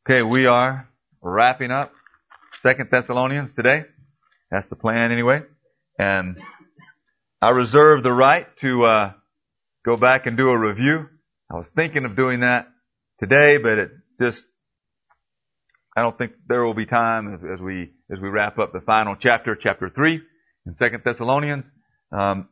Okay, we are wrapping up 2 Thessalonians today. That's the plan anyway. And I reserve the right to go back and do a review. I was thinking of doing that today, but I don't think there will be time as we wrap up the final chapter 3 in 2 Thessalonians. I'm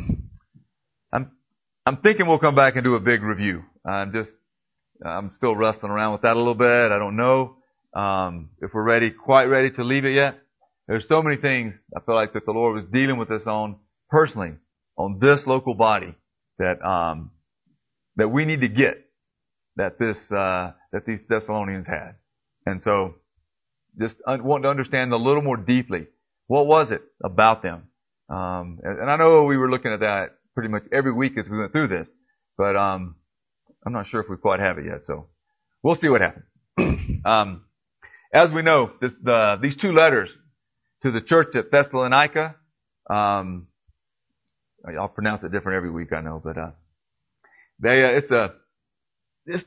thinking we'll come back and do a big review. I'm still wrestling around with that a little bit. I don't know if we're quite ready to leave it yet. There's so many things I feel like that the Lord was dealing with us on personally, on this local body that we need to get that these Thessalonians had. And so just want to understand a little more deeply, what was it about them? And I know we were looking at that pretty much every week as we went through this, but I'm not sure if we quite have it yet, so we'll see what happens. As we know, these two letters to the church at Thessalonica, I'll pronounce it different every week, I know, but it's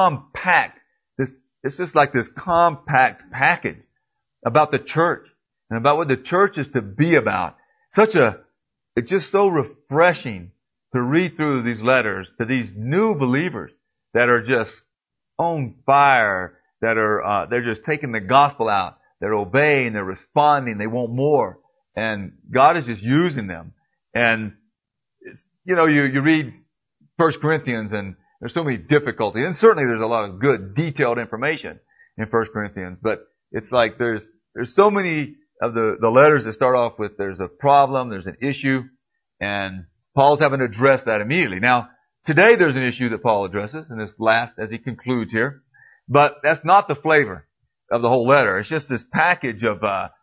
just like this compact package about the church and about what the church is to be about. It's just so refreshing to read through these letters to these new believers that are just on fire, they're just taking the gospel out. They're obeying, they're responding, they want more. And God is just using them. And you read 1 Corinthians and there's so many difficulties. And certainly there's a lot of good, detailed information in 1 Corinthians. But it's like there's so many of the letters that start off with there's a problem, there's an issue, and Paul's having to address that immediately. Now, today there's an issue that Paul addresses in this last, as he concludes here. But that's not the flavor of the whole letter. It's just this package of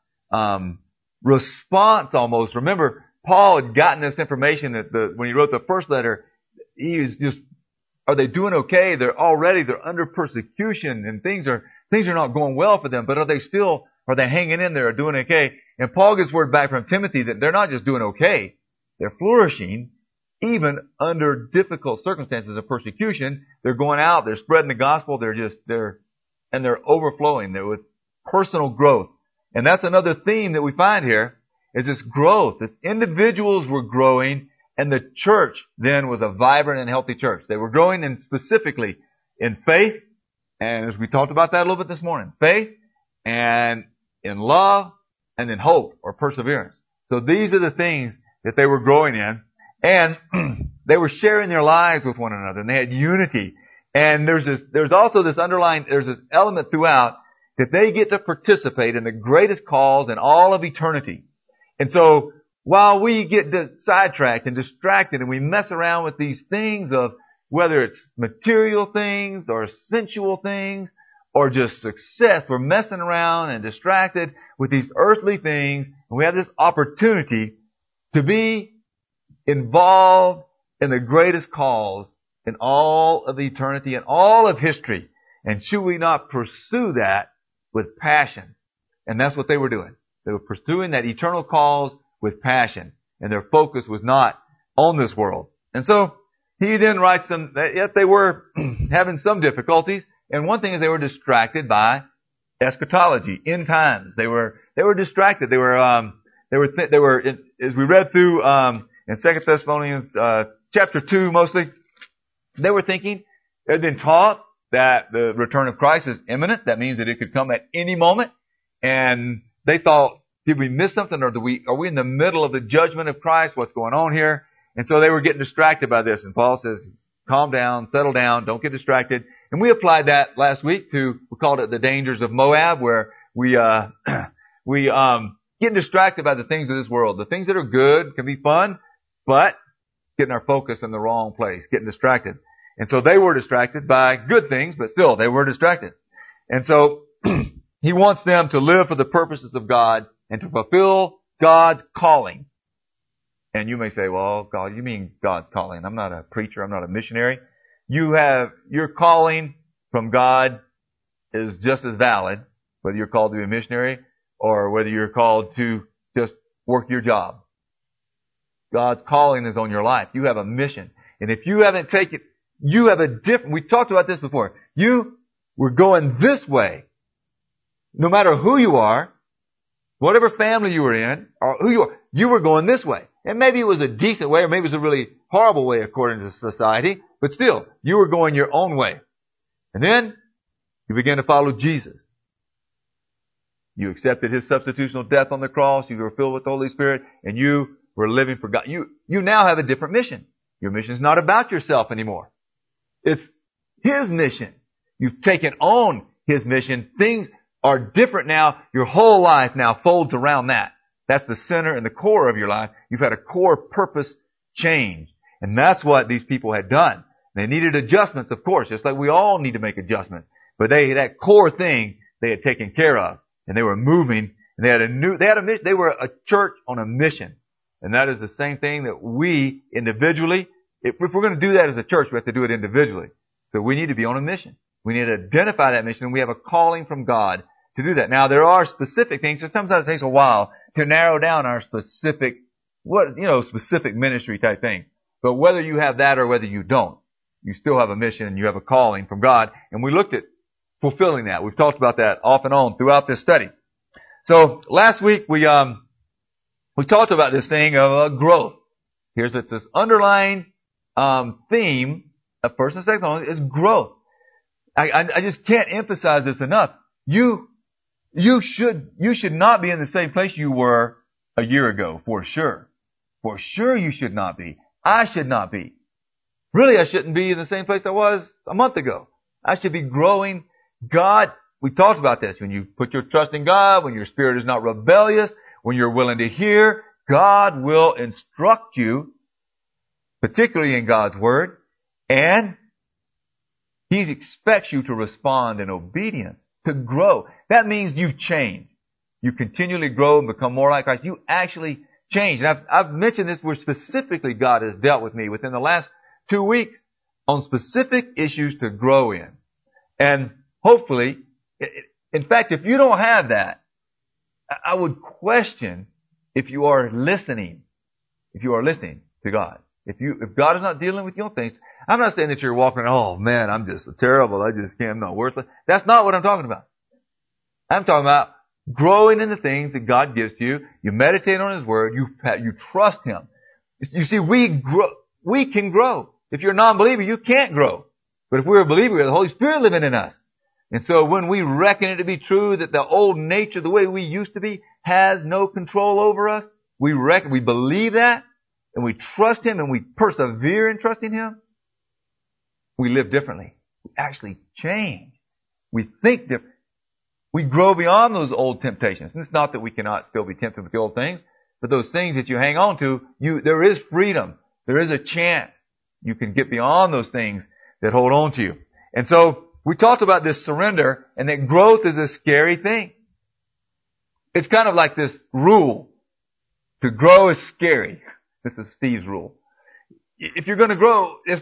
response almost. Remember, Paul had gotten this information when he wrote the first letter, he was just, are they doing okay? They're under persecution and things are not going well for them, but are they hanging in there or doing okay? And Paul gets word back from Timothy that they're not just doing okay, they're flourishing even under difficult circumstances of persecution. They're going out, they're spreading the gospel, they're overflowing there with personal growth. And that's another theme that we find here is this growth. This individuals were growing and the church then was a vibrant and healthy church. They were growing specifically in faith, and as we talked about that a little bit this morning, faith and in love and in hope or perseverance. So these are the things that they were growing in, and they were sharing their lives with one another, and they had unity. And there's also this element throughout that they get to participate in the greatest cause in all of eternity. And so while we get sidetracked and distracted and we mess around with these things of whether it's material things or sensual things or just success, we're messing around and distracted with these earthly things, and we have this opportunity to be involved in the greatest cause in all of eternity and all of history. And should we not pursue that with passion? And that's what they were doing. They were pursuing that eternal cause with passion. And their focus was not on this world. And so he then writes them that yet they were having some difficulties. And one thing is they were distracted by eschatology, end times. They were distracted. They were as we read through in 2 Thessalonians chapter 2 mostly, they were thinking, they'd been taught that the return of Christ is imminent. That means that it could come at any moment. And they thought, did we miss something, or are we in the middle of the judgment of Christ? What's going on here? And so they were getting distracted by this. And Paul says, calm down, settle down, don't get distracted. And we applied that last week we called it the dangers of Moab, where we getting distracted by the things of this world. The things that are good can be fun, but getting our focus in the wrong place, getting distracted. And so they were distracted by good things, but still they were distracted. And so he wants them to live for the purposes of God and to fulfill God's calling. And you may say, well, God, you mean God's calling? I'm not a preacher. I'm not a missionary. Your calling from God is just as valid, whether you're called to be a missionary or whether you're called to just work your job. God's calling is on your life. You have a mission. And if you haven't taken, we talked about this before. You We're going this way. No matter who you are, whatever family you were in, or who you were going this way. And maybe it was a decent way, or maybe it was a really horrible way according to society, but still, you were going your own way. And then, you began to follow Jesus. You accepted His substitutional death on the cross, you were filled with the Holy Spirit, and you were living for God. You now have a different mission. Your mission is not about yourself anymore. It's His mission. You've taken on His mission. Things are different now. Your whole life now folds around that. That's the center and the core of your life. You've had a core purpose change. And that's what these people had done. They needed adjustments, of course, just like we all need to make adjustments. But that core thing they had taken care of. And they were moving. And they had a mission. They were a church on a mission. And that is the same thing that we individually, if we're going to do that as a church, we have to do it individually. So we need to be on a mission. We need to identify that mission, and we have a calling from God to do that. Now, there are specific things. So sometimes it takes a while to narrow down our specific ministry type thing. But whether you have that or whether you don't, you still have a mission and you have a calling from God. And we looked at fulfilling that. We've talked about that off and on throughout this study. So last week we talked about this thing of growth. Here's this underlying theme of 1st and 2nd Thessalonians is growth. I just can't emphasize this enough. You should not be in the same place you were a year ago, for sure. For sure you should not be. I should not be. Really, I shouldn't be in the same place I was a month ago. I should be growing. God, we talked about this. When you put your trust in God, when your spirit is not rebellious, when you're willing to hear, God will instruct you, particularly in God's Word, and He expects you to respond in obedience, to grow. That means you change. You continually grow and become more like Christ. You actually change. And I've mentioned this where specifically God has dealt with me within the last 2 weeks on specific issues to grow in. And hopefully, in fact, if you don't have that, I would question if you are listening. If you are listening to God. If God is not dealing with your things, I'm not saying that you're walking around, oh man, I'm just terrible, I'm not worthless. That's not what I'm talking about. I'm talking about growing in the things that God gives to you. You meditate on His Word, you trust Him. You see, we can grow. If you're a non-believer, you can't grow. But if we're a believer, we have the Holy Spirit living in us. And so when we reckon it to be true that the old nature, the way we used to be, has no control over us, we believe that, and we trust Him, and we persevere in trusting Him, we live differently. We actually change. We think differently. We grow beyond those old temptations. And it's not that we cannot still be tempted with the old things, but those things that you hang on to, there is freedom. There is a chance you can get beyond those things that hold on to you. And so we talked about this surrender, and that growth is a scary thing. It's kind of like this rule. To grow is scary. This is Steve's rule. If you're going to grow, it's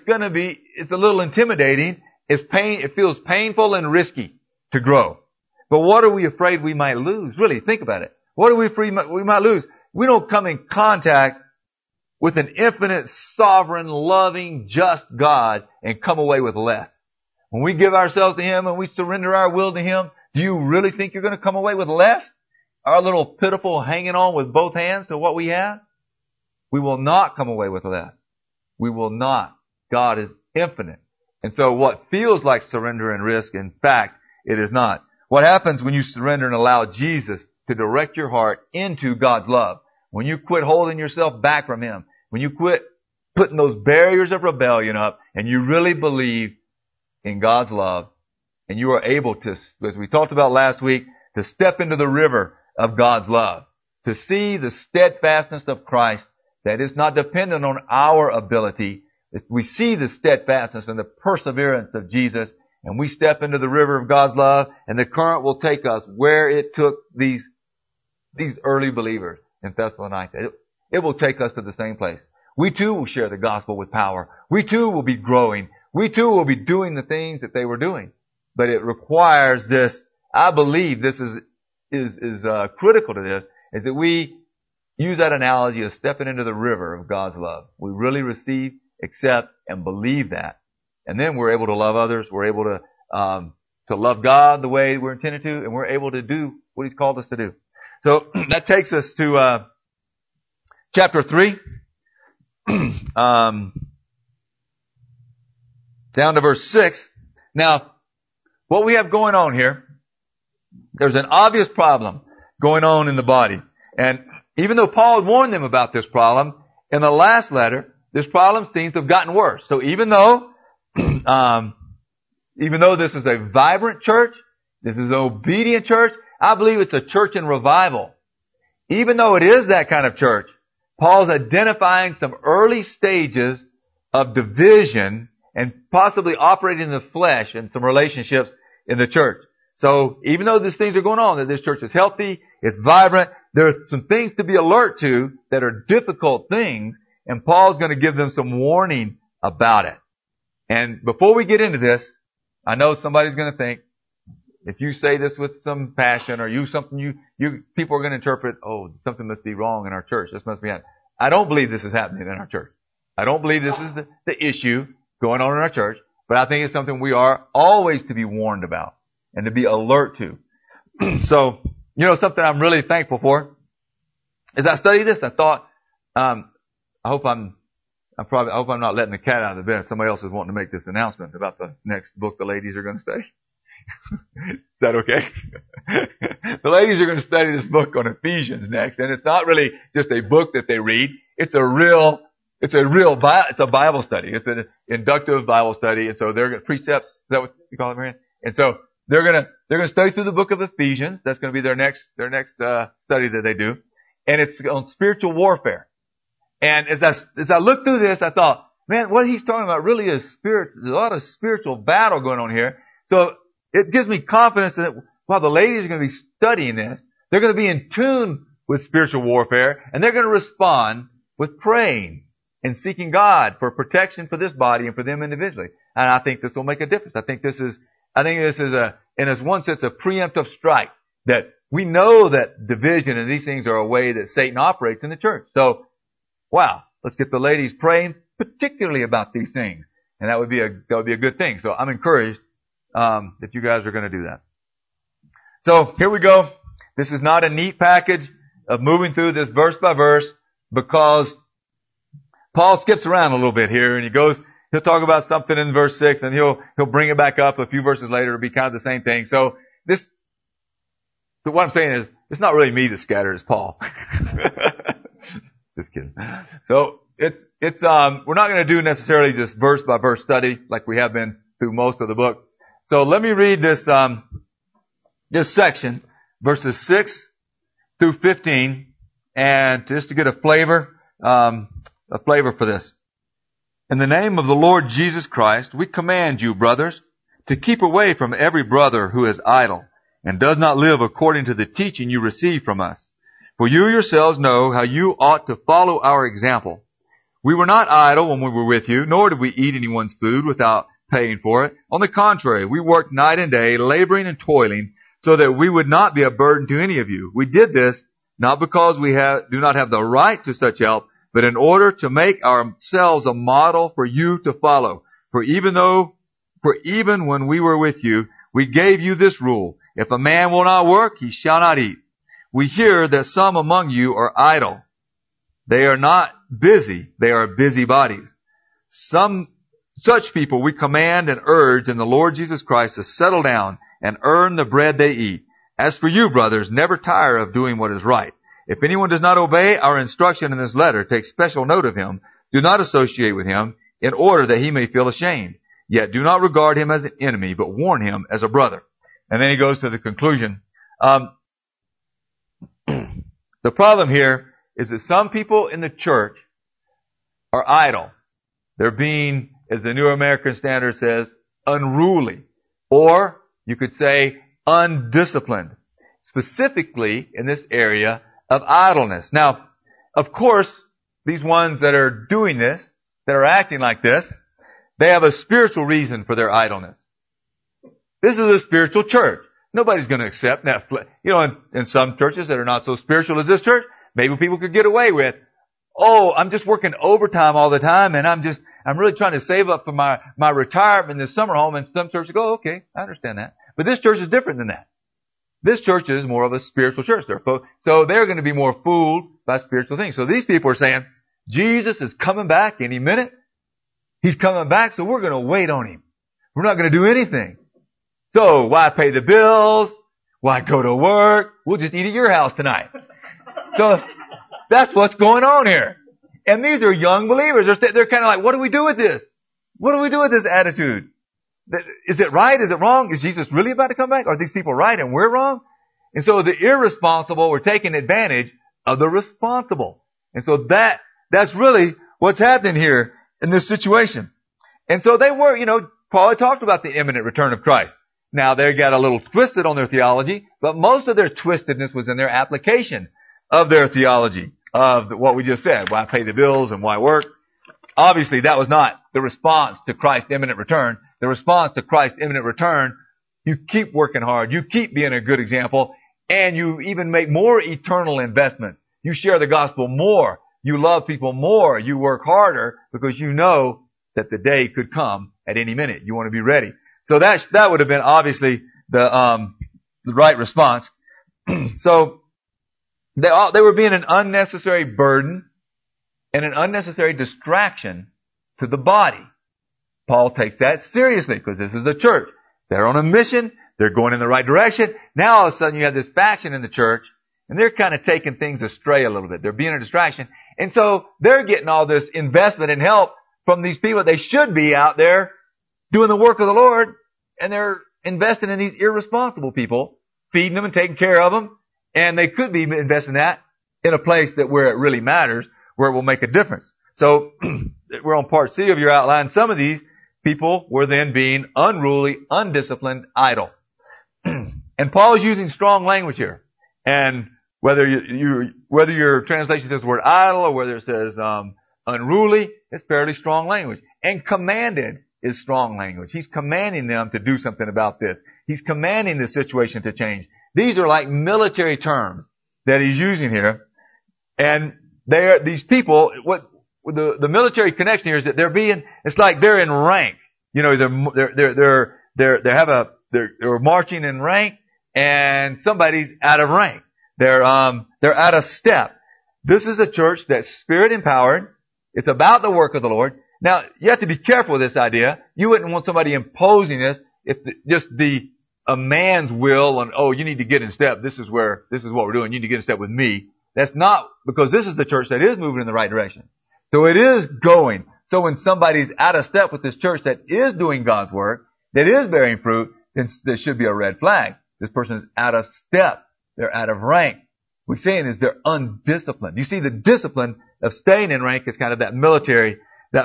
a little intimidating. It feels painful and risky to grow. But what are we afraid we might lose? Really, think about it. What are we afraid we might lose? We don't come in contact with an infinite, sovereign, loving, just God and come away with less. When we give ourselves to Him and we surrender our will to Him, do you really think you're going to come away with less? Our little pitiful hanging on with both hands to what we have? We will not come away with less. We will not. God is infinite. And so what feels like surrender and risk, in fact, it is not. What happens when you surrender and allow Jesus to direct your heart into God's love? When you quit holding yourself back from Him, when you quit putting those barriers of rebellion up, and you really believe in God's love, and you are able to, as we talked about last week, to step into the river of God's love, to see the steadfastness of Christ that is not dependent on our ability. We see the steadfastness and the perseverance of Jesus, and we step into the river of God's love, and the current will take us where it took these early believers in Thessalonica. It will take us to the same place. We too will share the gospel with power. We too will be growing. We too will be doing the things that they were doing. But it requires this. I believe this is critical to this, is that we use that analogy of stepping into the river of God's love. We really receive, accept, and believe that. And then we're able to love others. We're able to to love God the way we're intended to, and we're able to do what He's called us to do. So that takes us to chapter 3, down to verse 6. Now, what we have going on here, there's an obvious problem going on in the body. And even though Paul had warned them about this problem, in the last letter, this problem seems to have gotten worse. So even though this is a vibrant church, this is an obedient church, I believe it's a church in revival. Even though it is that kind of church, Paul's identifying some early stages of division and possibly operating in the flesh and some relationships in the church. So even though these things are going on, that this church is healthy, it's vibrant, there are some things to be alert to that are difficult things, and Paul's going to give them some warning about it. And before we get into this, I know somebody's going to think, if you say this with some passion or people are going to interpret, oh, something must be wrong in our church. This must be happening. I don't believe this is happening in our church. I don't believe this is the issue going on in our church, but I think it's something we are always to be warned about and to be alert to. So, something I'm really thankful for is I studied this. I thought, I hope I'm not letting the cat out of the bag. Somebody else is wanting to make this announcement about the next book the ladies are going to study. Is that okay? The ladies are going to study this book on Ephesians next, and it's not really just a book that they read. It's a Bible study. It's an inductive Bible study, and so they're going to precepts. Is that what you call it, Marianne? And so they're going to study through the book of Ephesians. That's going to be their next study that they do, and it's on spiritual warfare. And as I looked through this, I thought, man, what he's talking about really is there's a lot of spiritual battle going on here. So it gives me confidence that while the ladies are going to be studying this, they're going to be in tune with spiritual warfare, and they're going to respond with praying and seeking God for protection for this body and for them individually. And I think this will make a difference. I think this is in one sense, a preemptive strike, that we know that division and these things are a way that Satan operates in the church. So, wow, let's get the ladies praying particularly about these things. And that would be a good thing. So I'm encouraged that you guys are going to do that. So here we go. This is not a neat package of moving through this verse by verse, because Paul skips around a little bit here, and he'll talk about something in verse 6, and he'll bring it back up a few verses later. It'll be kind of the same thing. So what I'm saying is, it's not really me that scattered, it's Paul. Just kidding. So we're not going to do necessarily just verse by verse study like we have been through most of the book. So let me read this section, verses 6 through 15, and just to get a flavor for this. In the name of the Lord Jesus Christ, we command you, brothers, to keep away from every brother who is idle and does not live according to the teaching you receive from us. For you yourselves know how you ought to follow our example. We were not idle when we were with you, nor did we eat anyone's food without paying for it. On the contrary, we worked night and day, laboring and toiling, so that we would not be a burden to any of you. We did this not because we do not have the right to such help, but in order to make ourselves a model for you to follow. For even when we were with you, we gave you this rule: if a man will not work, he shall not eat. We hear that some among you are idle. They are not busy, they are busybodies. Such people we command and urge in the Lord Jesus Christ to settle down and earn the bread they eat. As for you, brothers, never tire of doing what is right. If anyone does not obey our instruction in this letter, take special note of him. Do not associate with him, in order that he may feel ashamed. Yet do not regard him as an enemy, but warn him as a brother. And then he goes to the conclusion. The problem here is that some people in the church are idle. They're being, as the New American Standard says, unruly. Or you could say undisciplined. Specifically in this area of idleness. Now, of course, these ones that are doing this, that are acting like this, they have a spiritual reason for their idleness. This is a spiritual church. Nobody's going to accept that. In some churches that are not so spiritual as this church, maybe people could get away with, oh, I'm just working overtime all the time, and I'm really trying to save up for my retirement in this summer home. And some churches go, okay, I understand that. But this church is different than that. This church is more of a spiritual church. So they're going to be more fooled by spiritual things. So these people are saying, Jesus is coming back any minute. He's coming back, so we're going to wait on him. We're not going to do anything. So why pay the bills? Why go to work? We'll just eat at your house tonight. So that's what's going on here. And these are young believers. They're kind of like, what do we do with this? What do we do with this attitude? Is it right? Is it wrong? Is Jesus really about to come back? Are these people right and we're wrong? And so the irresponsible were taking advantage of the responsible. And so that's really what's happening here in this situation. And so they were, Paul had talked about the imminent return of Christ. Now they got a little twisted on their theology, but most of their twistedness was in their application of their theology, of what we just said. Why pay the bills and why work? Obviously that was not the response to Christ's imminent return. The response to Christ's imminent return, you keep working hard, you keep being a good example, and you even make more eternal investments. You share the gospel more. You love people more. You work harder because you know that the day could come at any minute. You want to be ready. So that would have been obviously the right response. So they were being an unnecessary burden and an unnecessary distraction to the body. Paul takes that seriously because this is a church. They're on a mission. They're going in the right direction. Now all of a sudden you have this faction in the church and they're kind of taking things astray a little bit. They're being a distraction. And so they're getting all this investment and help from these people. They should be out there doing the work of the Lord, and they're investing in these irresponsible people, feeding them and taking care of them. And they could be investing that in a place where it really matters, where it will make a difference. So we're on part C of your outline. Some of these people were then being unruly, undisciplined, idle. And Paul is using strong language here. And whether your translation says the word idle or whether it says unruly, it's fairly strong language. And commanded is strong language. He's commanding them to do something about this. He's commanding the situation to change. These are like military terms that he's using here. And these people, what the military connection here is that it's like they're in rank. They're marching in rank and somebody's out of rank. They're out of step. This is a church that's spirit empowered. It's about the work of the Lord. Now, you have to be careful with this idea. You wouldn't want somebody imposing this if a man's will on, you need to get in step. This is what we're doing. You need to get in step with me. That's not, because this is the church that is moving in the right direction. So it is going. So when somebody's out of step with this church that is doing God's work, that is bearing fruit, then there should be a red flag. This person is out of step. They're out of rank. What we're saying is they're undisciplined. You see, the discipline of staying in rank is kind of that military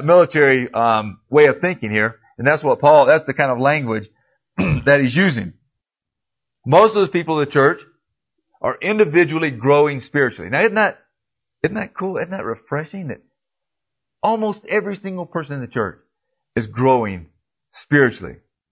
way of thinking here. And that's the kind of language that he's using. Most of those people in the church are individually growing spiritually. Now, isn't that cool? Isn't that refreshing that almost every single person in the church is growing spiritually?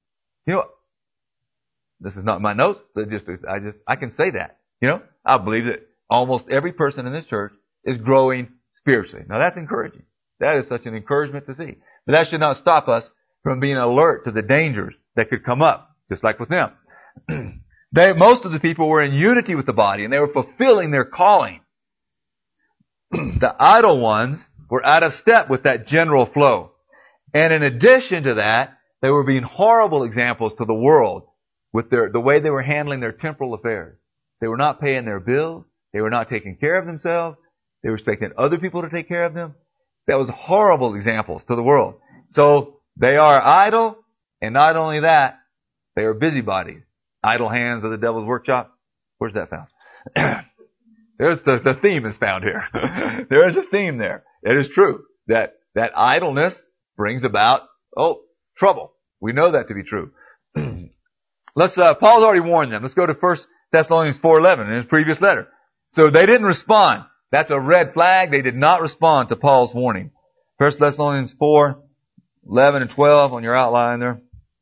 This is not my notes, but I can say that. I believe that almost every person in this church is growing spiritually. Now that's encouraging. That is such an encouragement to see. But that should not stop us from being alert to the dangers that could come up, just like with them. Most of the people were in unity with the body, and they were fulfilling their calling. The idle ones were out of step with that general flow. And in addition to that, they were being horrible examples to the world with the way they were handling their temporal affairs. They were not paying their bills. They were not taking care of themselves. They were expecting other people to take care of them. That was horrible examples to the world. So they are idle, and not only that, they are busybodies. Idle hands of the devil's workshop. Where's that found? There's the theme is found here. There is a theme there. It is true that idleness brings about, trouble. We know that to be true. Paul's already warned them. Let's go to 1 Thessalonians 4:11 in his previous letter. So they didn't respond. That's a red flag. They did not respond to Paul's warning. 1 Thessalonians 4:11 and 12 on your outline there.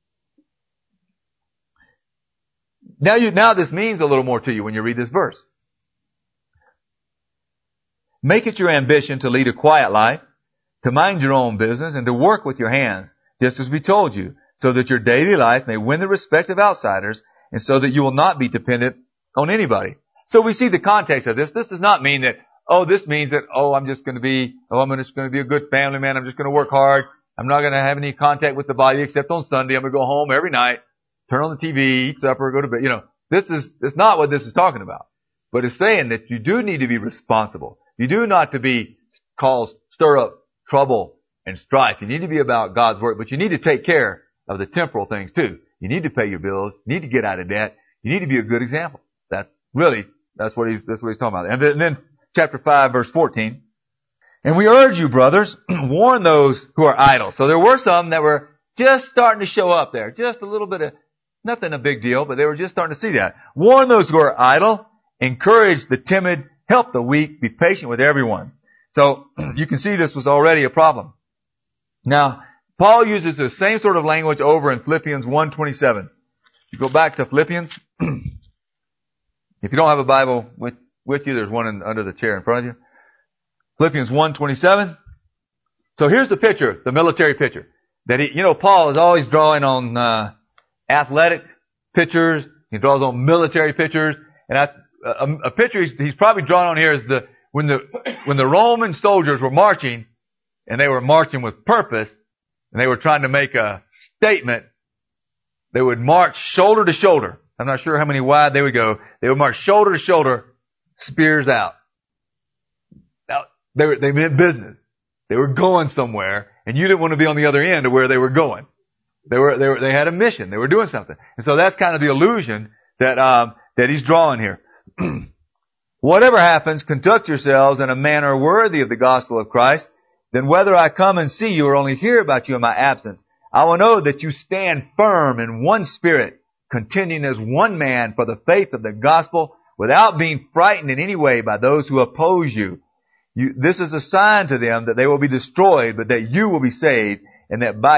Now this means a little more to you when you read this verse. Make it your ambition to lead a quiet life, to mind your own business, and to work with your hands, just as we told you, so that your daily life may win the respect of outsiders, and so that you will not be dependent on anybody. So we see the context of this. This does not mean that, this means that, I'm just going to be a good family man. I'm just going to work hard. I'm not going to have any contact with the body except on Sunday. I'm going to go home every night, turn on the TV, eat supper, go to bed. That's not what this is talking about. But it's saying that you do need to be responsible. You do not to be stir up trouble and strife. You need to be about God's work, but you need to take care of the temporal things too. You need to pay your bills. You need to get out of debt. You need to be a good example. That's what he's talking about. And then chapter 5, verse 14. And we urge you, brothers, warn those who are idle. So there were some that were just starting to show up there. Just a little bit of, nothing a big deal, but they were just starting to see that. Warn those who are idle. Encourage the timid. Help the weak. Be patient with everyone. So you can see this was already a problem. Now, Paul uses the same sort of language over in Philippians 1:27. You go back to Philippians. If you don't have a Bible with you, there's one under the chair in front of you. Philippians 1:27. So here's the picture, the military picture. That Paul is always drawing on athletic pictures. He draws on military pictures. And a picture he's probably drawn on here is when the Roman soldiers were marching, and they were marching with purpose, and they were trying to make a statement, they would march shoulder to shoulder. I'm not sure how many wide they would go. They would march shoulder to shoulder, spears out. Now, they meant business. They were going somewhere, and you didn't want to be on the other end of where they were going. They had a mission. They were doing something. And so that's kind of the illusion that he's drawing here. Whatever happens, conduct yourselves in a manner worthy of the gospel of Christ. Then whether I come and see you or only hear about you in my absence, I will know that you stand firm in one spirit, contending as one man for the faith of the gospel, without being frightened in any way by those who oppose you. This is a sign to them that they will be destroyed, but that you will be saved, and that by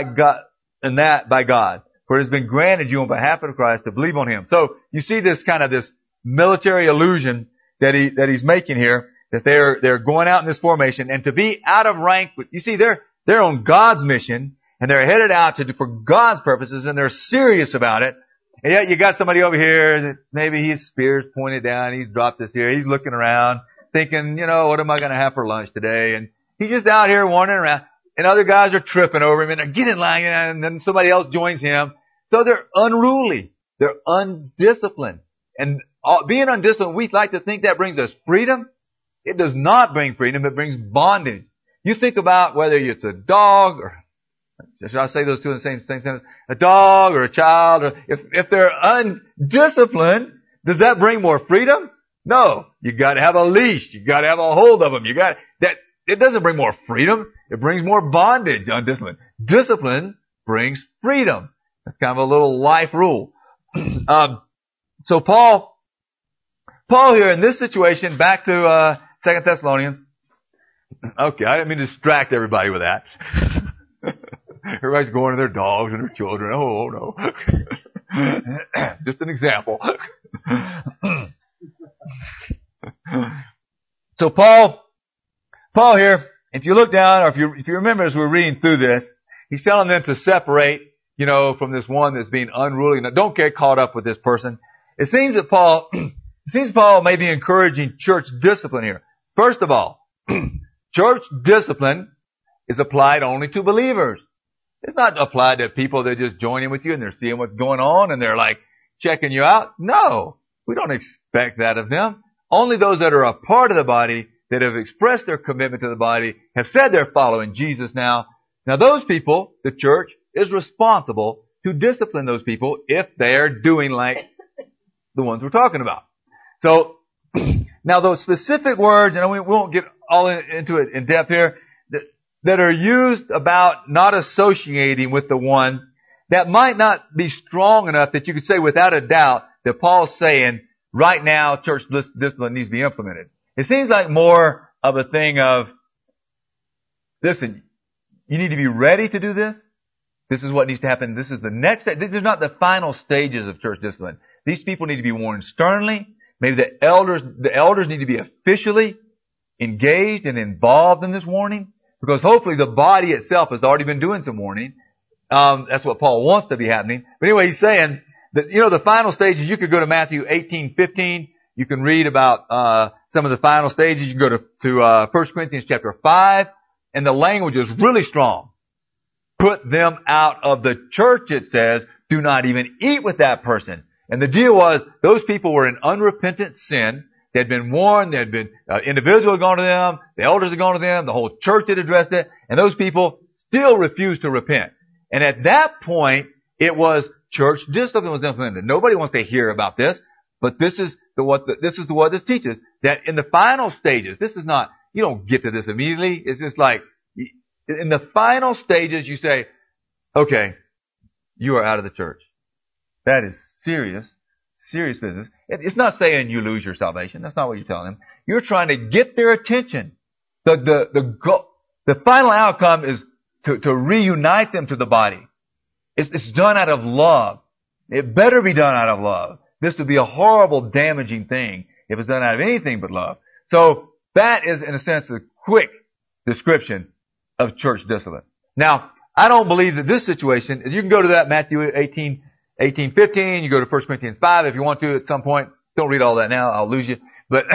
God. For it has been granted you on behalf of Christ to believe on Him. So you see this military illusion that he's making here, that they're going out in this formation, and to be out of rank with, you see, they're on God's mission, and they're headed out for God's purposes, and they're serious about it. And yet you got somebody over here that maybe his spear's pointed down, he's dropped this here, he's looking around, thinking, what am I going to have for lunch today? And he's just out here wandering around, and other guys are tripping over him, and they're getting in line, and then somebody else joins him. So they're unruly. They're undisciplined. And being undisciplined, we like to think that brings us freedom. It does not bring freedom. It brings bondage. You think about whether it's a dog or, should I say those two in the same sentence? A dog or a child, or if they're undisciplined, does that bring more freedom? No. You gotta have a leash. You gotta have a hold of them. It doesn't bring more freedom. It brings more bondage, undisciplined. Discipline brings freedom. That's kind of a little life rule. So Paul here in this situation, back to 2 Thessalonians. Okay, I didn't mean to distract everybody with that. Everybody's going to their dogs and their children. Oh no. Just an example. So Paul here, if you look down, or if you remember as we're reading through this, he's telling them to separate, from this one that's being unruly. Now, don't get caught up with this person. It seems Paul may be encouraging church discipline here. First of all, church discipline is applied only to believers. It's not applied to people that just join in with you and they're seeing what's going on and they're like checking you out. No, we don't expect that of them. Only those that are a part of the body, that have expressed their commitment to the body, have said they're following Jesus now. Now those people, the church, is responsible to discipline those people if they're doing like the ones we're talking about. So, now those specific words, and we won't get all into it in depth here, that are used about not associating with the one, that might not be strong enough that you could say without a doubt that Paul's saying, right now church discipline needs to be implemented. It seems like more of a thing of, listen, you need to be ready to do this. This is what needs to happen. This is the next step. These are not the final stages of church discipline. These people need to be warned sternly. Maybe the elders need to be officially engaged and involved in this warning, because hopefully the body itself has already been doing some warning. That's what Paul wants to be happening. But anyway, he's saying that, the final stages, you could go to Matthew 18:15. You can read about, some of the final stages. You can go to 1 Corinthians chapter 5. And the language is really strong. Put them out of the church, it says. Do not even eat with that person. And the deal was, those people were in unrepentant sin. They had been warned. They had been, individuals had gone to them. The elders had gone to them. The whole church had addressed it. And those people still refused to repent. And at that point, it was church discipline was implemented. Nobody wants to hear about this, but this is what this teaches. That in the final stages, this is not, you don't get to this immediately. It's just like, in the final stages, you say, okay, you are out of the church. That is serious business. It's not saying you lose your salvation. That's not what you're telling them. You're trying to get their attention. The final outcome is to reunite them to the body. It's done out of love. It better be done out of love. This would be a horrible, damaging thing if it's done out of anything but love. So that is, in a sense, a quick description of church discipline. Now, I don't believe that this situation, you can go to that Matthew 18:15, you go to 1 Corinthians 5 if you want to at some point. Don't read all that now, I'll lose you. But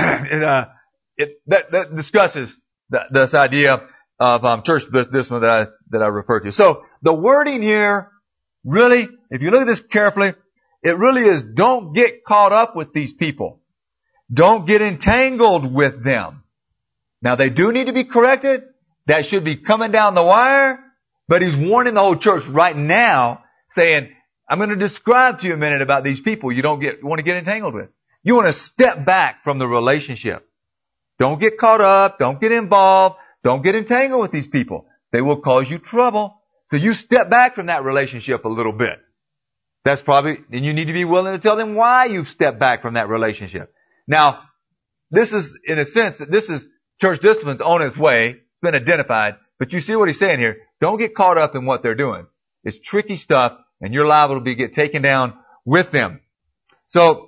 that discusses this idea of church discipline that I referred to. So the wording here, really, if you look at this carefully, it really is, don't get caught up with these people. Don't get entangled with them. Now they do need to be corrected. That should be coming down the wire. But he's warning the whole church right now, saying, I'm going to describe to you a minute about these people you want to get entangled with. You want to step back from the relationship. Don't get caught up. Don't get involved. Don't get entangled with these people. They will cause you trouble. So you step back from that relationship a little bit. That's probably, and you need to be willing to tell them why you've stepped back from that relationship. Now, this is, in a sense, this is church discipline's on its way. It's been identified. But you see what he's saying here. Don't get caught up in what they're doing. It's tricky stuff, and you're liable to get taken down with them. So,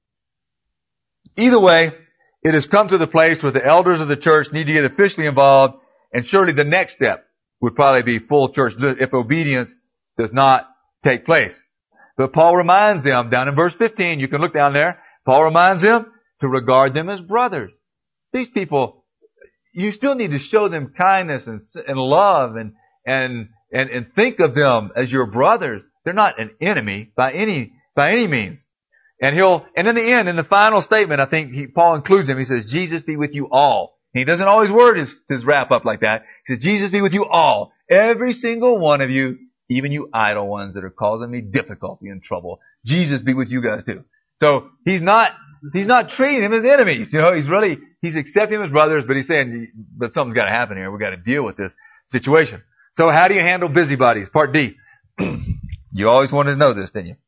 either way, it has come to the place where the elders of the church need to get officially involved, and surely the next step would probably be full church if obedience does not take place. But Paul reminds them, down in verse 15, you can look down there, Paul reminds them to regard them as brothers. These people, you still need to show them kindness and love and think of them as your brothers. They're not an enemy by any means. And in the end, in the final statement, I think Paul includes him. He says, Jesus be with you all. And he doesn't always word his wrap up like that. He says, Jesus be with you all. Every single one of you, even you idle ones that are causing me difficulty and trouble. Jesus be with you guys too. So he's not treating them as enemies. He's accepting them as brothers, but he's saying, but something's got to happen here. We've got to deal with this situation. So how do you handle busybodies? Part D. You always wanted to know this, didn't you?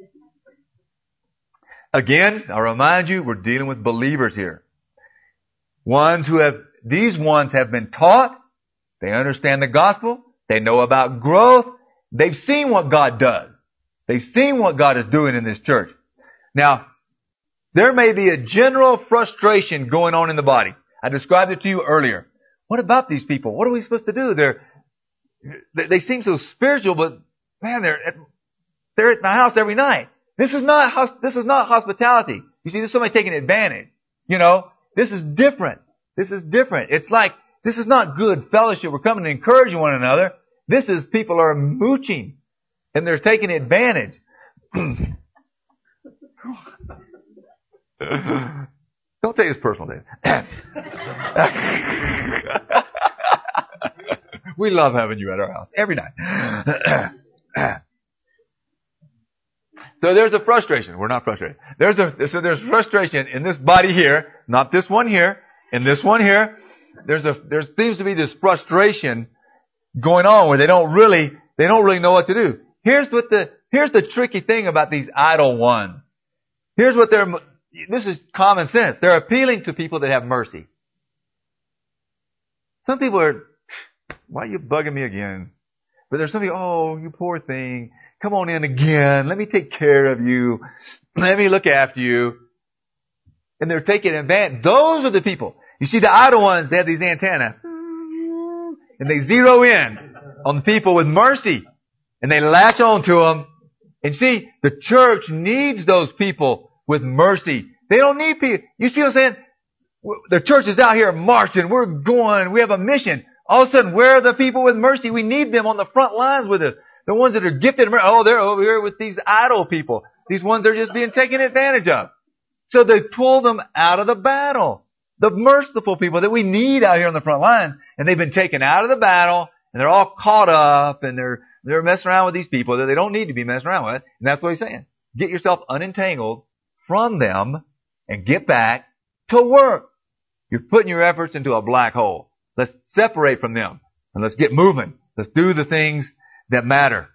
Again, I'll remind you, we're dealing with believers here. These ones have been taught. They understand the gospel. They know about growth. They've seen what God does. They've seen what God is doing in this church. Now, there may be a general frustration going on in the body. I described it to you earlier. What about these people? What are we supposed to do? They seem so spiritual, but man, they're at my house every night. This is not hospitality. You see, this is somebody taking advantage. This is different. It's like, this is not good fellowship. We're coming to encourage one another. This is people are mooching and they're taking advantage. Don't take this personal, Dave. We love having you at our house every night. So there's a frustration. We're not frustrated. There's frustration in this body here, not this one here, in this one here. There seems to be this frustration going on where they don't really know what to do. Here's the tricky thing about these idle ones. This is common sense. They're appealing to people that have mercy. Some people are, why are you bugging me again? But there's some people, oh, you poor thing. Come on in again. Let me take care of you. Let me look after you. And they're taking advantage. Those are the people. You see, the idle ones, they have these antennae. And they zero in on the people with mercy. and they latch on to them. And see, the church needs those people with mercy. They don't need people. You see what I'm saying? The church is out here marching. We're going. We have a mission. All of a sudden, where are the people with mercy? We need them on the front lines with us. The ones that are gifted. Oh, they're over here with these idle people. These ones they're just being taken advantage of. So they pull them out of the battle. The merciful people that we need out here on the front lines. And they've been taken out of the battle. And they're all caught up. And they're messing around with these people that they don't need to be messing around with. And that's what he's saying. Get yourself unentangled from them and get back to work. You're putting your efforts into a black hole. Let's separate from them and let's get moving. Let's do the things that matter.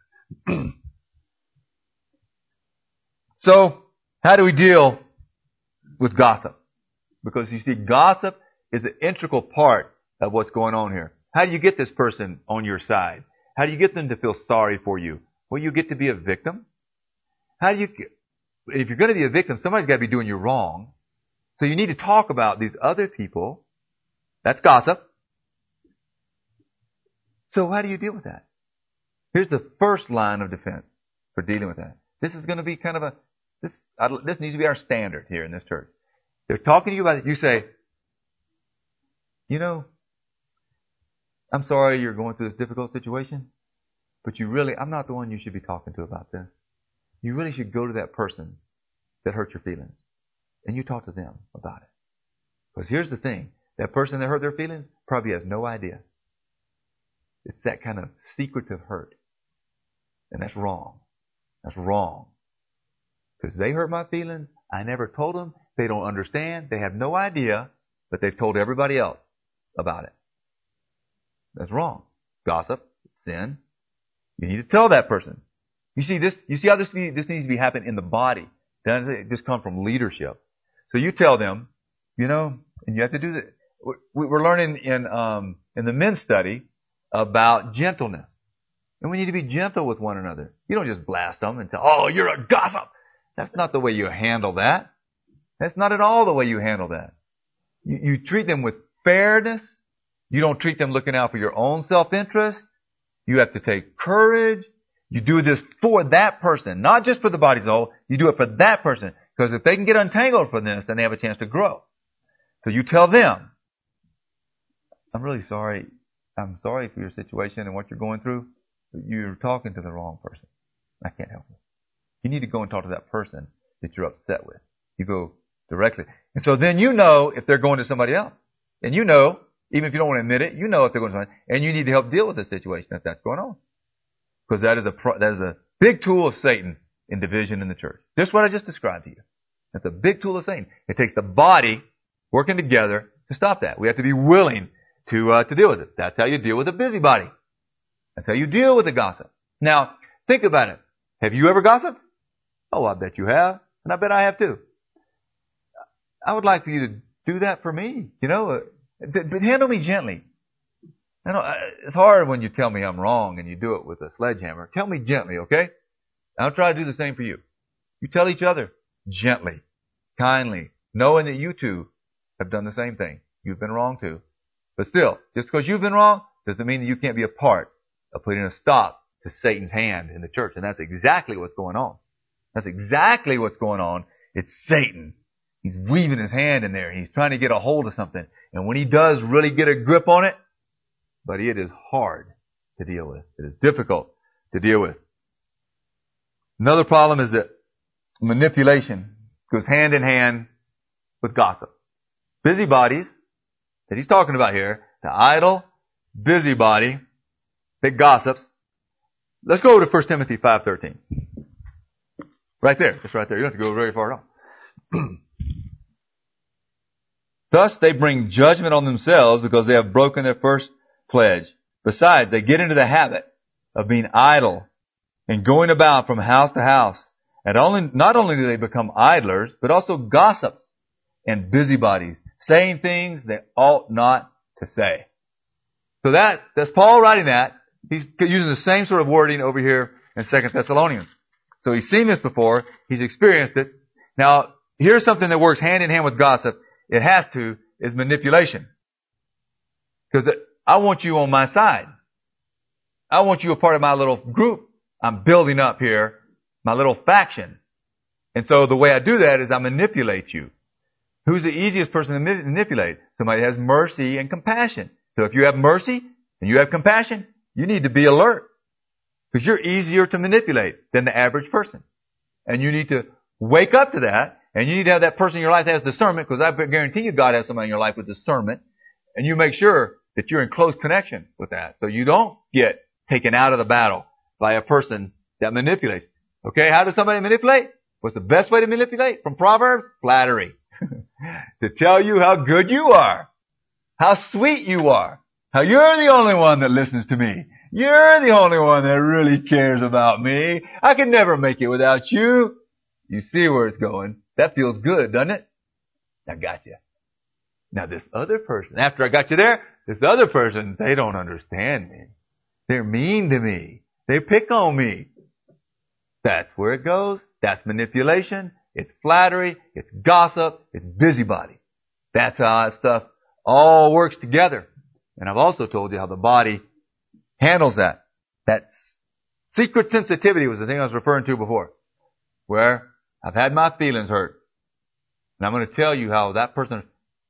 So, how do we deal with gossip? Because you see, gossip is an integral part of what's going on here. How do you get this person on your side? How do you get them to feel sorry for you? Well, you get to be a victim. If you're going to be a victim, somebody's got to be doing you wrong. So you need to talk about these other people. That's gossip. So how do you deal with that? Here's the first line of defense for dealing with that. This is going to be kind of this needs to be our standard here in this church. They're talking to you about it. You say, I'm sorry you're going through this difficult situation, but I'm not the one you should be talking to about this. You really should go to that person that hurt your feelings. And you talk to them about it. Because here's the thing. That person that hurt their feelings probably has no idea. It's that kind of secretive hurt. And that's wrong. That's wrong. Because they hurt my feelings. I never told them. They don't understand. They have no idea. But they've told everybody else about it. That's wrong. Gossip. Sin. You need to tell that person. You see how this needs to be happening in the body. Doesn't it just come from leadership? So you tell them, and you have to do that. We're learning in the men's study about gentleness. And we need to be gentle with one another. You don't just blast them and tell, oh, you're a gossip. That's not the way you handle that. That's not at all the way you handle that. You treat them with fairness. You don't treat them looking out for your own self-interest. You have to take courage. You do this for that person, not just for the body as a whole. You do it for that person. Because if they can get untangled from this, then they have a chance to grow. So you tell them, I'm really sorry. I'm sorry for your situation and what you're going through. But you're talking to the wrong person. I can't help you. You need to go and talk to that person that you're upset with. You go directly. And so then if they're going to somebody else. And even if you don't want to admit it, if they're going to somebody else. And you need to help deal with the situation if that's going on. Because that is a big tool of Satan in division in the church. Just what I just described to you. That's a big tool of Satan. It takes the body working together to stop that. We have to be willing to deal with it. That's how you deal with a busybody. That's how you deal with a gossip. Now, think about it. Have you ever gossiped? Oh, I bet you have. And I bet I have too. I would like for you to do that for me. But handle me gently. I know it's hard when you tell me I'm wrong and you do it with a sledgehammer. Tell me gently, okay? I'll try to do the same for you. You tell each other gently, kindly, knowing that you two have done the same thing. You've been wrong too. But still, just because you've been wrong doesn't mean that you can't be a part of putting a stop to Satan's hand in the church. And that's exactly what's going on. That's exactly what's going on. It's Satan. He's weaving his hand in there. He's trying to get a hold of something. And when he does really get a grip on it, but it is hard to deal with. It is difficult to deal with. Another problem is that manipulation goes hand in hand with gossip. Busybodies that he's talking about here, the idle busybody that gossips. Let's go over to 1 Timothy 5:13. Right there. Just right there. You don't have to go very far at all. Thus they bring judgment on themselves because they have broken their first pledge. Besides, they get into the habit of being idle and going about from house to house. And not only do they become idlers, but also gossips and busybodies, saying things they ought not to say. So that's Paul writing that. He's using the same sort of wording over here in 2 Thessalonians. So he's seen this before. He's experienced it. Now, here's something that works hand in hand with gossip. It has to, is manipulation. Because I want you on my side. I want you a part of my little group. I'm building up here my little faction. And so the way I do that is I manipulate you. Who's the easiest person to manipulate? Somebody that has mercy and compassion. So if you have mercy and you have compassion, you need to be alert. Because you're easier to manipulate than the average person. And you need to wake up to that. And you need to have that person in your life that has discernment, because I guarantee you God has somebody in your life with discernment. And you make sure that you're in close connection with that. So you don't get taken out of the battle by a person that manipulates. Okay, how does somebody manipulate? What's the best way to manipulate? From Proverbs? Flattery. To tell you how good you are. How sweet you are. How you're the only one that listens to me. You're the only one that really cares about me. I can never make it without you. You see where it's going. That feels good, doesn't it? I got you. Now this other person, after I got you there, this other person, they don't understand me. They're mean to me. They pick on me. That's where it goes. That's manipulation. It's flattery. It's gossip. It's busybody. That's how that stuff all works together. And I've also told you how the body handles that. That secret sensitivity was the thing I was referring to before. Where I've had my feelings hurt. And I'm going to tell you how that person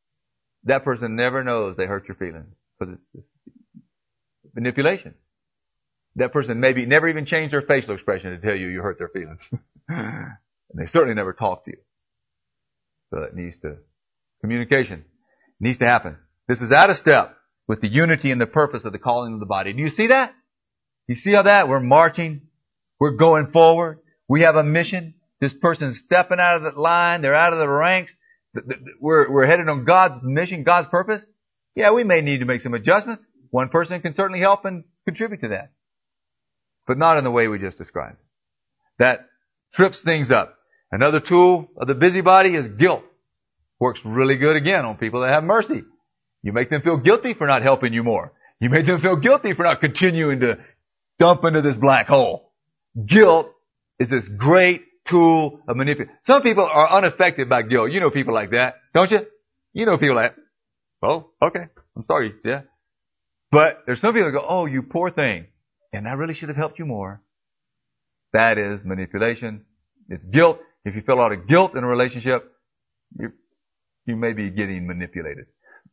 never knows they hurt your feelings. Because it's manipulation. That person maybe never even changed their facial expression to tell you you hurt their feelings. And they certainly never talk to you. So communication needs to happen. This is out of step with the unity and the purpose of the calling of the body. Do you see that? You see how that? We're marching. We're going forward. We have a mission. This person's stepping out of the line. They're out of the ranks. We're headed on God's mission, God's purpose. Yeah, we may need to make some adjustments. One person can certainly help and contribute to that. But not in the way we just described. That trips things up. Another tool of the busybody is guilt. Works really good again on people that have mercy. You make them feel guilty for not helping you more. You make them feel guilty for not continuing to dump into this black hole. Guilt is this great tool of manipulation. Some people are unaffected by guilt. You know people like that, don't you? You know people like, oh, okay, I'm sorry, yeah. But there's some people that go, oh, you poor thing. And I really should have helped you more. That is manipulation. It's guilt. If you feel a lot of guilt in a relationship, you may be getting manipulated.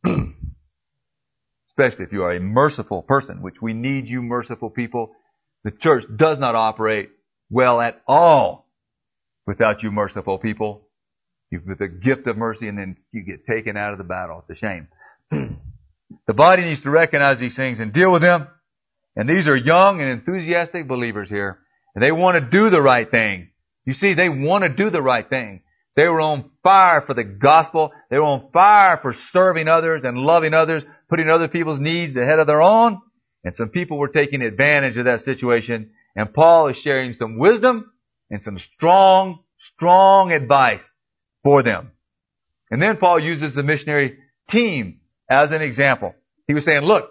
Especially if you are a merciful person, which we need you merciful people. The church does not operate well at all without you merciful people. You with the gift of mercy, and then you get taken out of the battle. It's a shame. The body needs to recognize these things and deal with them. And these are young and enthusiastic believers here. And they want to do the right thing. You see, they want to do the right thing. They were on fire for the gospel. They were on fire for serving others and loving others, putting other people's needs ahead of their own. And some people were taking advantage of that situation. And Paul is sharing some wisdom and some strong advice for them. And then Paul uses the missionary team as an example. He was saying, look,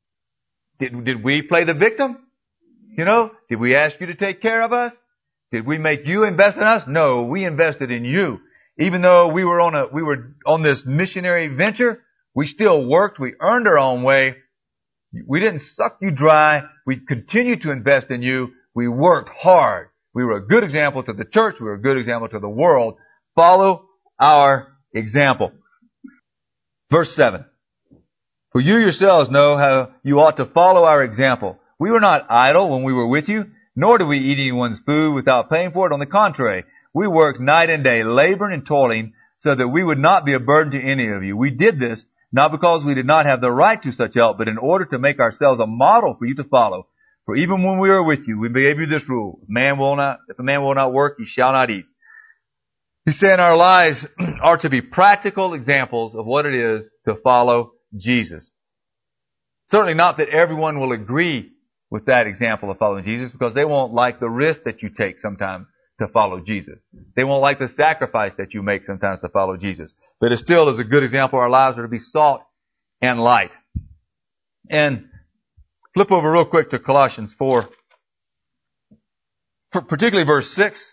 did we play the victim? You know, did we ask you to take care of us? Did we make you invest in us? No, we invested in you. Even though we were on this missionary venture, we still worked. We earned our own way. We didn't suck you dry. We continued to invest in you. We worked hard. We were a good example to the church. We were a good example to the world. Follow our example. Verse 7. For you yourselves know how you ought to follow our example. We were not idle when we were with you, nor do we eat anyone's food without paying for it. On the contrary, we worked night and day, laboring and toiling, so that we would not be a burden to any of you. We did this not because we did not have the right to such help, but in order to make ourselves a model for you to follow. For even when we were with you, we gave you this rule: if a man will not work, he shall not eat. He's saying our lives are to be practical examples of what it is to follow Jesus. Certainly not that everyone will agree with that example of following Jesus, because they won't like the risk that you take sometimes to follow Jesus. They won't like the sacrifice that you make sometimes to follow Jesus. But it still is a good example. Our lives are to be salt and light. And flip over real quick to Colossians 4, particularly verse 6.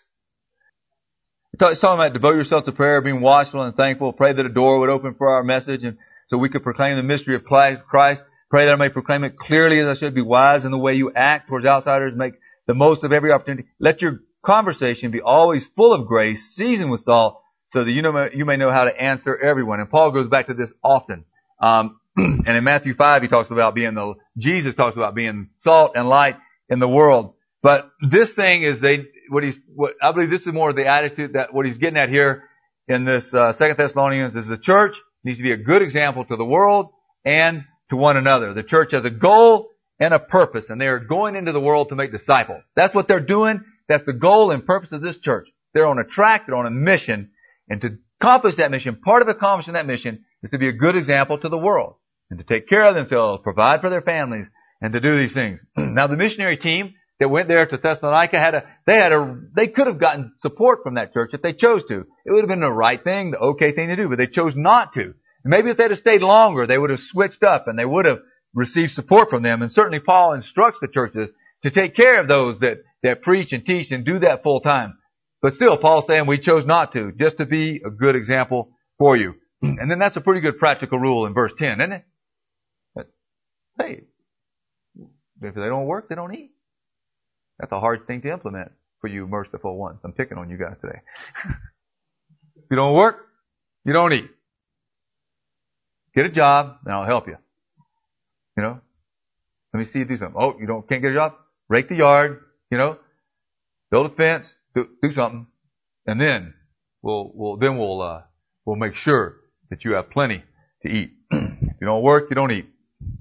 It's talking about devote yourself to prayer, being watchful and thankful. Pray that a door would open for our message, and so we could proclaim the mystery of Christ. Pray that I may proclaim it clearly as I should. Be wise in the way you act towards outsiders. Make the most of every opportunity. Let your conversation be always full of grace, seasoned with salt, so that you may know how to answer everyone. And Paul goes back to this often. And in Matthew 5, Jesus talks about being salt and light in the world. But this thing is I believe this is more of the attitude that what he's getting at here in this, 2 Thessalonians is the church needs to be a good example to the world and to one another. The church has a goal and a purpose, and they are going into the world to make disciples. That's what they're doing. That's the goal and purpose of this church. They're on a track, they're on a mission, and to accomplish that mission, part of accomplishing that mission is to be a good example to the world and to take care of themselves, provide for their families, and to do these things. Now, the missionary team that went there to Thessalonica they could have gotten support from that church if they chose to. It would have been the right thing, the okay thing to do, but they chose not to. Maybe if they'd have stayed longer, they would have switched up and they would have received support from them. And certainly Paul instructs the churches to take care of those that preach and teach and do that full time. But still, Paul's saying we chose not to, just to be a good example for you. And then that's a pretty good practical rule in verse 10, isn't it? But, hey, if they don't work, they don't eat. That's a hard thing to implement for you merciful ones. I'm picking on you guys today. If you don't work, you don't eat. Get a job, and I'll help you. You know? Let me see you do something. Oh, can't get a job? Rake the yard, build a fence, do something. And then we'll make sure that you have plenty to eat. If you don't work, you don't eat.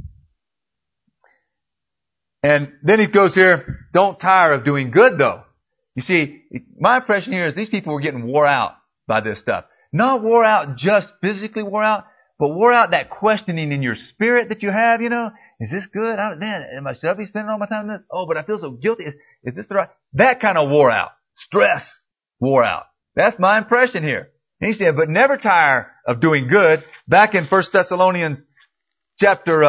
And then he goes here, don't tire of doing good though. You see, my impression here is these people were getting wore out by this stuff. Not wore out, just physically wore out, but wore out that questioning in your spirit that you have, Is this good? Should I be spending all my time on this? Oh, but I feel so guilty. Is this the right? That kind of wore out. Stress wore out. That's my impression here. And he said, but never tire of doing good. Back in 1 Thessalonians chapter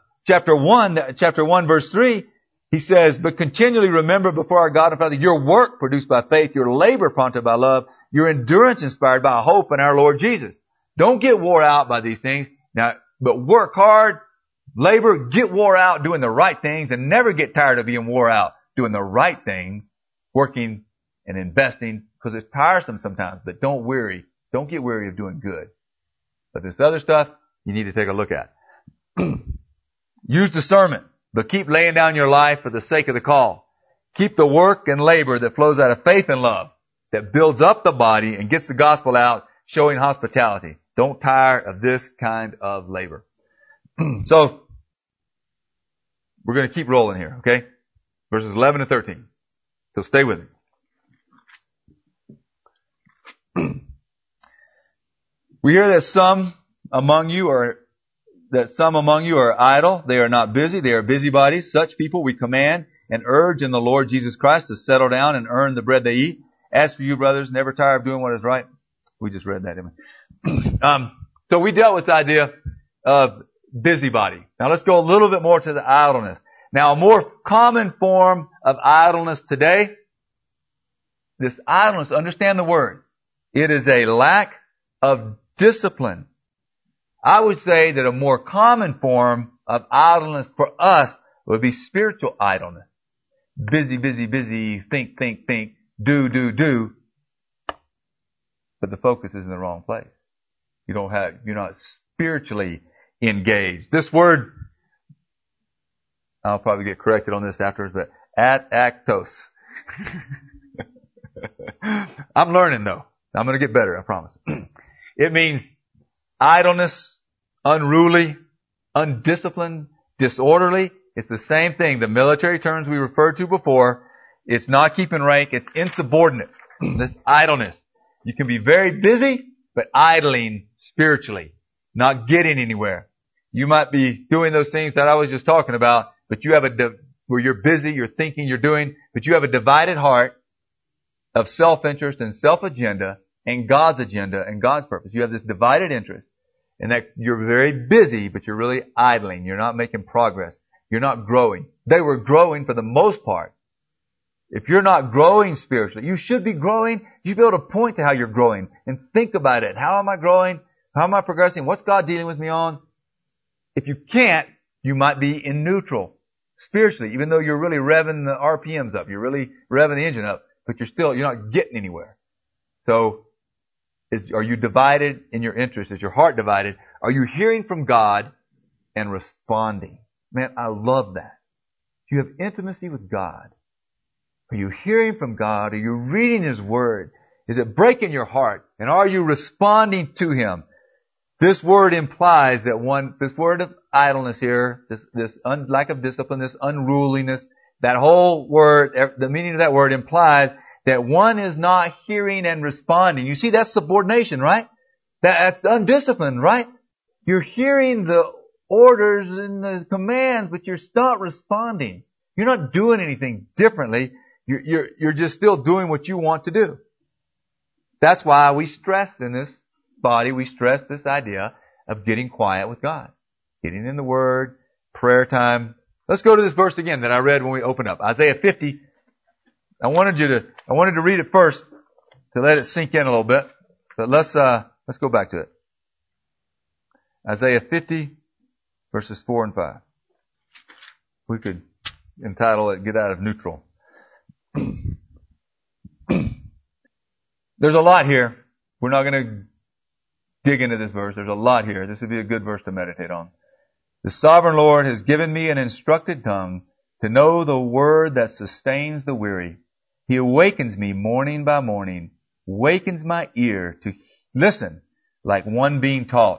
1 verse 3, he says, but continually remember before our God and Father your work produced by faith, your labor prompted by love, your endurance inspired by hope in our Lord Jesus. Don't get wore out by these things. Now, but work hard, labor, get wore out doing the right things, and never get tired of being wore out doing the right things, working and investing, because it's tiresome sometimes, but don't get weary of doing good. But this other stuff, you need to take a look at. Use discernment, but keep laying down your life for the sake of the call. Keep the work and labor that flows out of faith and love, that builds up the body and gets the gospel out, showing hospitality. Don't tire of this kind of labor. So, we're going to keep rolling here, okay? Verses 11 and 13. So stay with me. We hear that some among you are idle. They are not busy. They are busybodies. Such people we command and urge in the Lord Jesus Christ to settle down and earn the bread they eat. As for you, brothers, never tire of doing what is right. We just read that, didn't we? So we dealt with the idea of busybody. Now let's go a little bit more to the idleness. Now a more common form of idleness today, this idleness, understand the word. It is a lack of discipline. I would say that a more common form of idleness for us would be spiritual idleness. Busy, think, do. But the focus is in the wrong place. You're not spiritually engaged. This word, I'll probably get corrected on this afterwards, but actos. I'm learning though. I'm going to get better, I promise. It means idleness, unruly, undisciplined, disorderly. It's the same thing. The military terms we referred to before. It's not keeping rank. It's insubordinate. This idleness. You can be very busy, but idling spiritually, not getting anywhere. You might be doing those things that I was just talking about, but you have where you're busy, you're thinking, you're doing, but you have a divided heart of self-interest and self-agenda and God's agenda and God's purpose. You have this divided interest, and that you're very busy, but you're really idling. You're not making progress. You're not growing. They were growing for the most part. If you're not growing spiritually, you should be growing. You should be able to point to how you're growing and think about it. How am I growing? How am I progressing? What's God dealing with me on? If you can't, you might be in neutral, spiritually, even though you're really revving the RPMs up, you're really revving the engine up, but you're not getting anywhere. So, are you divided in your interest? Is your heart divided? Are you hearing from God and responding? Man, I love that. You have intimacy with God. Are you hearing from God? Are you reading His Word? Is it breaking your heart? And are you responding to Him? This word implies that this word of idleness here, this lack of discipline, this unruliness, that whole word, the meaning of that word implies that one is not hearing and responding. You see, that's subordination, right? That's undisciplined, right? You're hearing the orders and the commands, but you're not responding. You're not doing anything differently. You're just still doing what you want to do. That's why we stress in this body, we stress this idea of getting quiet with God. Getting in the Word, prayer time. Let's go to this verse again that I read when we opened up. Isaiah 50. I wanted to read it first to let it sink in a little bit. But let's go back to it. Isaiah 50 verses 4 and 5. We could entitle it, Get Out of Neutral. There's a lot here. We're not going to dig into this verse. There's a lot here. This would be a good verse to meditate on. The sovereign Lord has given me an instructed tongue to know the word that sustains the weary. He awakens me morning by morning, wakens my ear to listen like one being taught.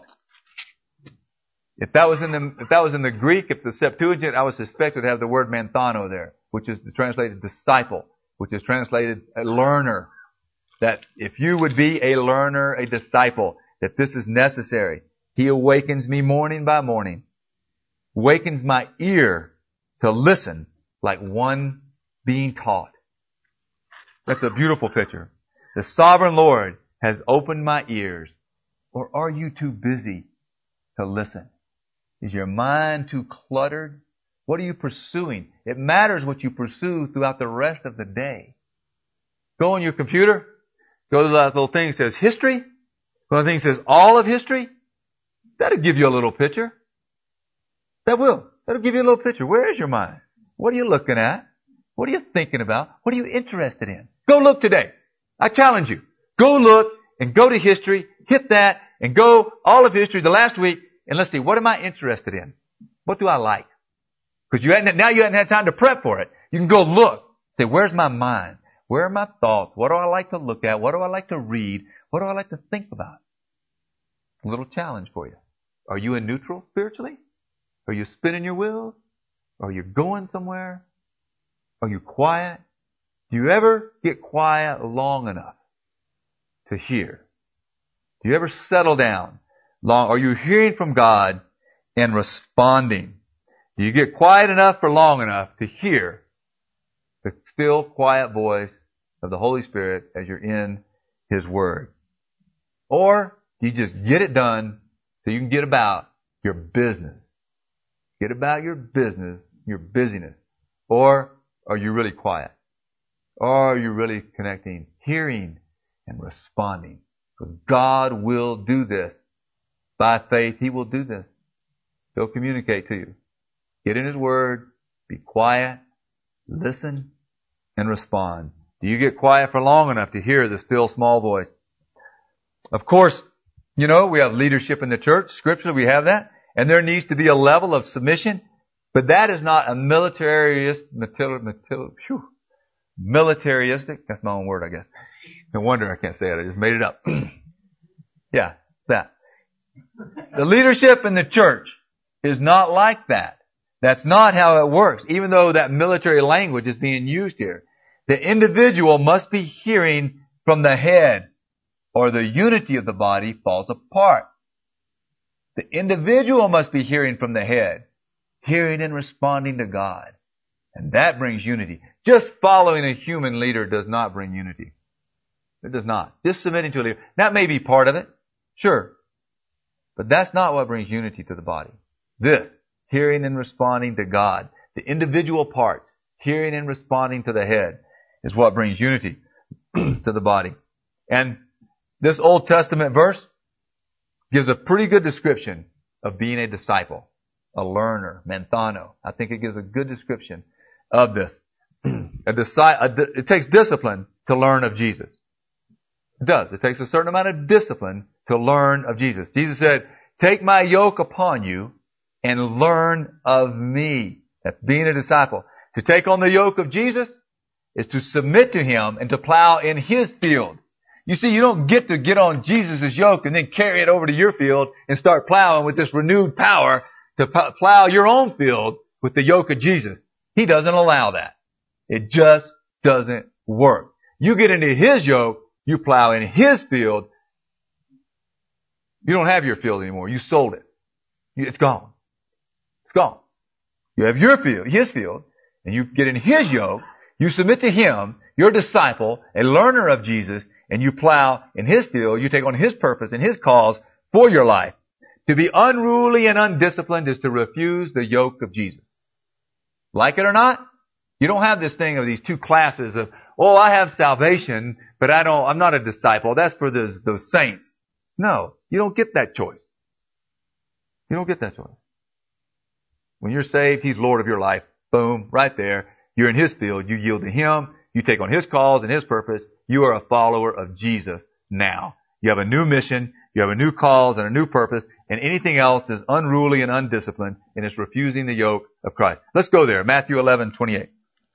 If that was in the Greek, if the Septuagint, I would suspect it would have the word manthano there, which is translated disciple, which is translated a learner. That if you would be a learner, a disciple, that this is necessary. He awakens me morning by morning, wakens my ear to listen like one being taught. That's a beautiful picture. The sovereign Lord has opened my ears. Or are you too busy to listen? Is your mind too cluttered? What are you pursuing? It matters what you pursue throughout the rest of the day. Go on your computer. Go to that little thing that says history. Go to the thing that says all of history. That'll give you a little picture. That will. That'll give you a little picture. Where is your mind? What are you looking at? What are you thinking about? What are you interested in? Go look today. I challenge you. Go look and go to history. Hit that and go all of history the last week and let's see, what am I interested in? What do I like? Because you hadn't had time to prep for it. You can go look. Say, where's my mind? Where are my thoughts? What do I like to look at? What do I like to read? What do I like to think about? A little challenge for you. Are you in neutral spiritually? Are you spinning your wheels? Are you going somewhere? Are you quiet? Do you ever get quiet long enough to hear? Do you ever settle down long? Are you hearing from God and responding? Do you get quiet enough for long enough to hear the still quiet voice of the Holy Spirit as you're in His Word? Or do you just get it done so you can get about your business? Get about your business, your busyness. Or are you really quiet? Or are you really connecting, hearing, and responding? Because God will do this. By faith, He will do this. He'll communicate to you. Get in His Word, be quiet, listen, and respond. Do you get quiet for long enough to hear the still small voice? Of course, we have leadership in the church. Scripturally, we have that. And there needs to be a level of submission. But that is not a militaristic, that's my own word, I guess. No wonder I can't say it. I just made it up. Yeah, that. The leadership in the church is not like that. That's not how it works, even though that military language is being used here. The individual must be hearing from the head, or the unity of the body falls apart. The individual must be hearing from the head, hearing and responding to God. And that brings unity. Just following a human leader does not bring unity. It does not. Just submitting to a leader. That may be part of it. Sure. But that's not what brings unity to the body. This, hearing and responding to God. The individual parts, hearing and responding to the head, is what brings unity to the body. And this Old Testament verse gives a pretty good description of being a disciple. a learner, menthano. I think it gives a good description of this. It takes discipline to learn of Jesus. It does. It takes a certain amount of discipline to learn of Jesus. Jesus said, take my yoke upon you and learn of me. That's being a disciple. To take on the yoke of Jesus is to submit to Him and to plow in His field. You see, you don't get to get on Jesus' yoke and then carry it over to your field and start plowing with this renewed power to plow your own field with the yoke of Jesus. He doesn't allow that. It just doesn't work. You get into His yoke, you plow in His field. You don't have your field anymore. You sold it. It's gone. It's gone. You have your field, His field, and you get in His yoke. You submit to Him, your disciple, a learner of Jesus, and you plow in His field. You take on His purpose and His cause for your life. To be unruly and undisciplined is to refuse the yoke of Jesus. Like it or not, you don't have this thing of these two classes of, oh, I have salvation, but I'm not a disciple. That's for those saints. No, you don't get that choice. You don't get that choice. When you're saved, He's Lord of your life. Boom, right there. You're in His field. You yield to Him. You take on His cause and His purpose. You are a follower of Jesus now. You have a new mission. You have a new cause and a new purpose. And anything else is unruly and undisciplined, and it's refusing the yoke of Christ. Let's go there. Matthew 11:28.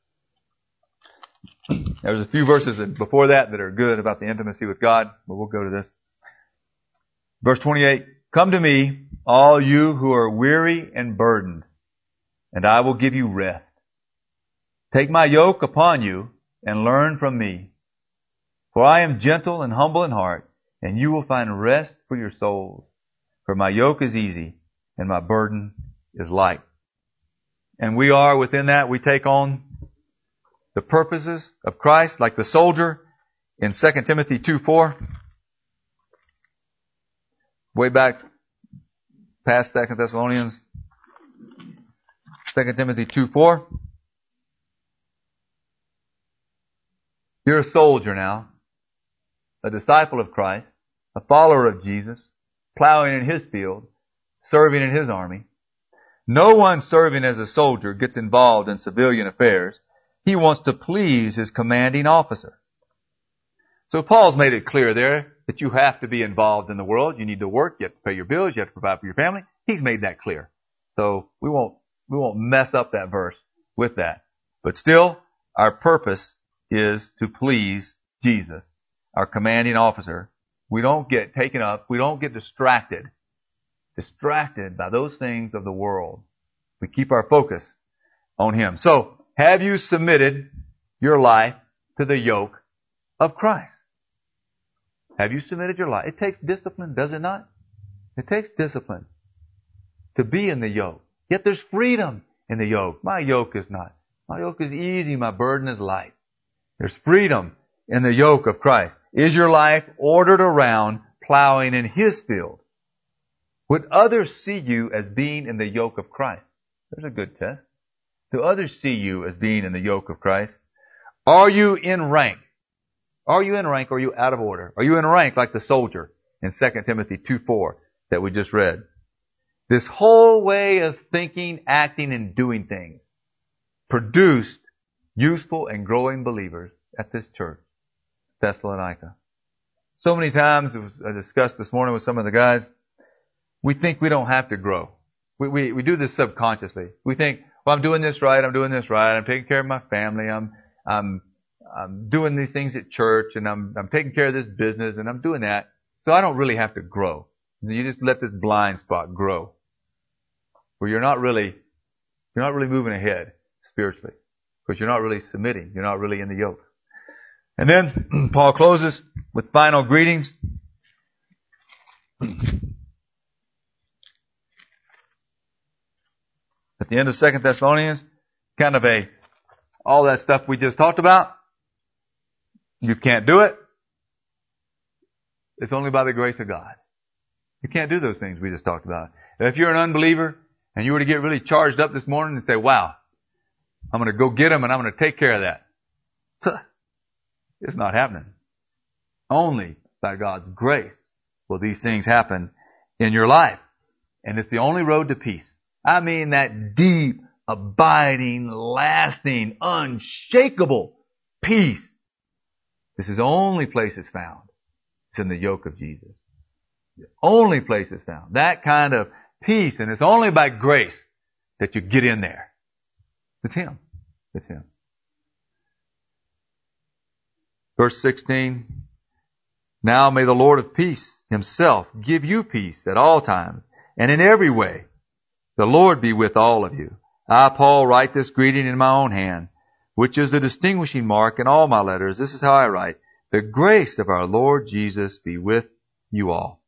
There's a few verses before that are good about the intimacy with God, but we'll go to this. Verse 28, come to me, all you who are weary and burdened, and I will give you rest. Take my yoke upon you and learn from me. For I am gentle and humble in heart, and you will find rest for your souls. For my yoke is easy and my burden is light. And we are within that, we take on the purposes of Christ, like the soldier in 2 Timothy 2:4. Way back past 2 Thessalonians, 2 Timothy 2:4. You're a soldier now, a disciple of Christ, a follower of Jesus, plowing in His field, serving in His army. No one serving as a soldier gets involved in civilian affairs. He wants to please his commanding officer. So Paul's made it clear there that you have to be involved in the world. You need to work. You have to pay your bills. You have to provide for your family. He's made that clear. So we won't mess up that verse with that. But still, our purpose is to please Jesus, our commanding officer. We don't get taken up. We don't get distracted by those things of the world. We keep our focus on Him. So, have you submitted your life to the yoke of Christ? Have you submitted your life? It takes discipline, does it not? It takes discipline to be in the yoke. Yet there's freedom in the yoke. My yoke is easy, my burden is light. There's freedom in the yoke of Christ. Is your life ordered around plowing in His field? Would others see you as being in the yoke of Christ? There's a good test. Do others see you as being in the yoke of Christ? Are you in rank? Are you in rank or are you out of order? Are you in rank like the soldier in 2 Timothy 2:4 that we just read? This whole way of thinking, acting, and doing things produced useful and growing believers at this church, Thessalonica. So many times, I discussed this morning with some of the guys, we think we don't have to grow. We do this subconsciously. We think, well, I'm doing this right, I'm taking care of my family, I'm doing these things at church, and I'm taking care of this business, and I'm doing that, so I don't really have to grow. You just let this blind spot grow, where you're not really moving ahead spiritually, because you're not really submitting, you're not really in the yoke. And then Paul closes with final greetings. At the end of 2 Thessalonians, kind of all that stuff we just talked about. You can't do it. It's only by the grace of God. You can't do those things we just talked about. If you're an unbeliever and you were to get really charged up this morning and say, wow, I'm going to go get them and I'm going to take care of that. It's not happening. Only by God's grace will these things happen in your life. And it's the only road to peace. I mean that deep, abiding, lasting, unshakable peace. This is the only place it's found. It's in the yoke of Jesus. The only place it's found. That kind of peace. And it's only by grace that you get in there. It's Him. It's Him. Verse 16. Now may the Lord of peace Himself give you peace at all times and in every way. The Lord be with all of you. I, Paul, write this greeting in my own hand, which is the distinguishing mark in all my letters. This is how I write. The grace of our Lord Jesus be with you all.